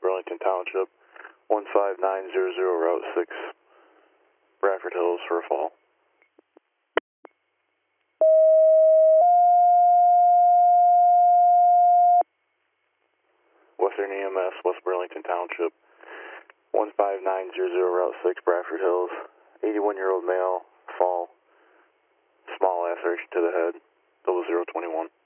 Burlington Township, 15900, Route 6, Bradford Hills for a fall. Western EMS, West Burlington Township, 15900, Route 6, Bradford Hills, 81-year-old male, fall, small laceration to the head, 0021.